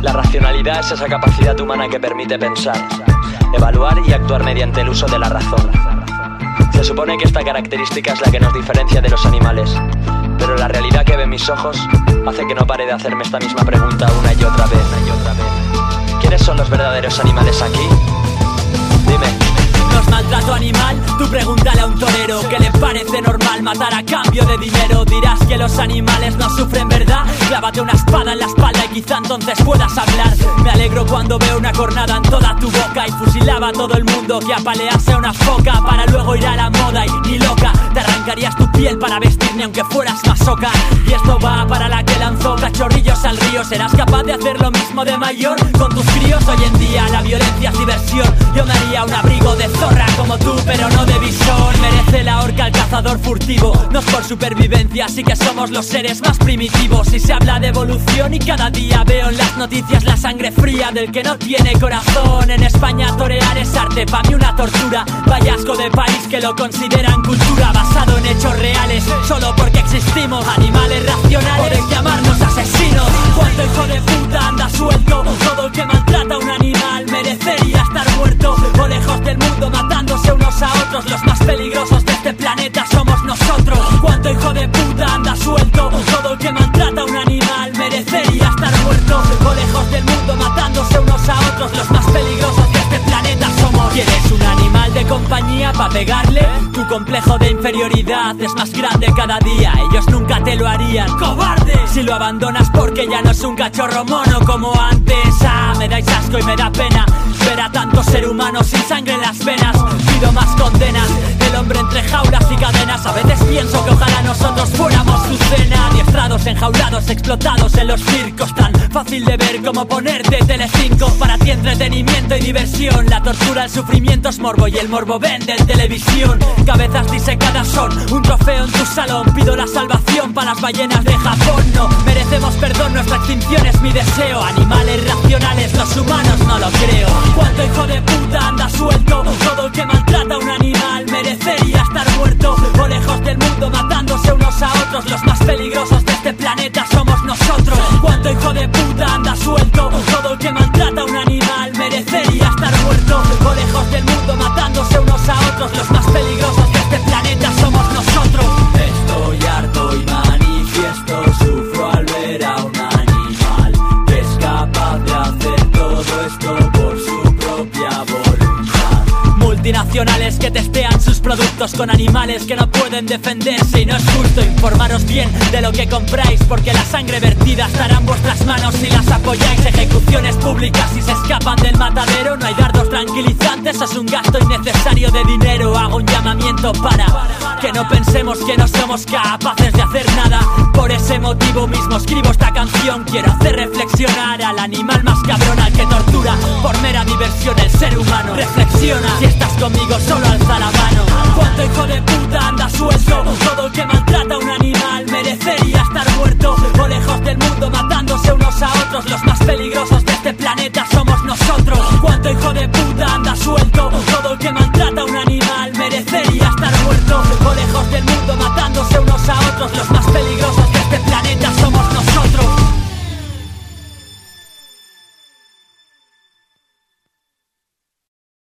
La racionalidad es esa capacidad humana que permite pensar, evaluar y actuar mediante el uso de la razón. Se supone que esta característica es la que nos diferencia de los animales, pero la realidad que ven mis ojos hace que no pare de hacerme esta misma pregunta una y otra vez. ¿Quiénes son los verdaderos animales aquí? Dime. ¿No es maltrato animal? Tú pregúntale a un torero que le parece normal matar a cambio de dinero. Dirás que los animales no sufren, ¿verdad? Clávate una espada en la espalda y quizá entonces puedas hablar. Me alegro cuando veo una cornada en toda tu boca y fusilaba a todo el mundo que apalease a una foca para luego ir a la moda y ni loca te arrancarías tu piel para vestirme aunque fueras masoca. Y esto va para la que lanzó cachorrillos al río. ¿Serás capaz de hacer lo mismo de mayor con tus críos? Hoy en día la violencia es diversión. Yo me haría un abrigo de zorra como tú, pero no de visor. Merece la horca al cazador furtivo. No es por supervivencia, sí que somos los seres más primitivos. Y se habla de evolución y cada día veo en las noticias la sangre fría del que no tiene corazón. En España torear es arte, pa' mí una tortura. Vaya asco de país que lo consideran cultura, basado en hechos reales, solo porque existimos. Animales racionales, pueden llamarnos asesinos. Cuánto hijo de puta anda suelto. Todo el que maltrata a un animal merecería estar muerto o lejos del mundo matándose unos a otros. Los más peligrosos de este planeta somos nosotros. Cuánto hijo de puta anda suelto. Todo el que maltrata a un animal merecería estar muerto o lejos del mundo matándose unos a otros. Los más peligrosos de este planeta somos. ¿Quieres un animal de compañía pa' pegarle? Tu complejo de inferioridad es más grande cada día. Ellos nunca te lo harían, ¡cobarde! Si lo abandonas porque ya no es un cachorro mono como antes. Me dais asco y me da pena ver a tanto ser humano sin sangre en las venas. Pido más condenas, el hombre entre jaulas y cadenas. A veces pienso que ojalá nosotros fuéramos su cena. Adiestrados, enjaulados, explotados en los circos. Tan fácil de ver como ponerte Telecinco. Para ti entretenimiento y diversión. La tortura, el sufrimiento es morbo y el morbo vende en televisión. Cabezas disecadas son un trofeo en tu salón. Pido la salvación para las ballenas de Japón. No merecemos perdón, nuestra extinción es mi deseo. Animales racionales, los humanos no lo creo. Cuánto hijo de puta anda suelto. Todo el que maltrata a un animal merecería estar muerto o lejos del mundo matándose unos a otros. Los más peligrosos de este planeta somos nosotros. Cuánto hijo de puta anda suelto. Todo el que maltrata a un animal merecería estar muerto o lejos del mundo matándose unos a otros. Los más peligrosos de este planeta somos nosotros. Estoy harto y manifiesto, sufro al ver a un animal que es capaz de hacer todo esto por su propia voluntad. Multinacionales que testean sus productos con animales que no pueden defenderse. Y no es justo. Informaros bien de lo que compráis, porque la sangre vertida estará en vuestras manos si las apoyáis. Ejecuciones públicas si se escapan del matadero. No hay dardos tranquilizantes, es un gasto innecesario de dinero. Hago un llamamiento para que no pensemos que no somos capaces de hacer nada. Por ese motivo mismo escribo esta canción. Quiero hacer reflexionar al animal más cabrón, al que tortura por mera diversión el ser humano. Reflexiona, si estás conmigo solo alza la mano. Cuánto hijo de puta anda suelto. Todo el que maltrata a un animal merecería estar muerto o lejos del mundo matándose unos a otros. Los más peligrosos de este planeta somos nosotros. Cuánto hijo de puta anda suelto.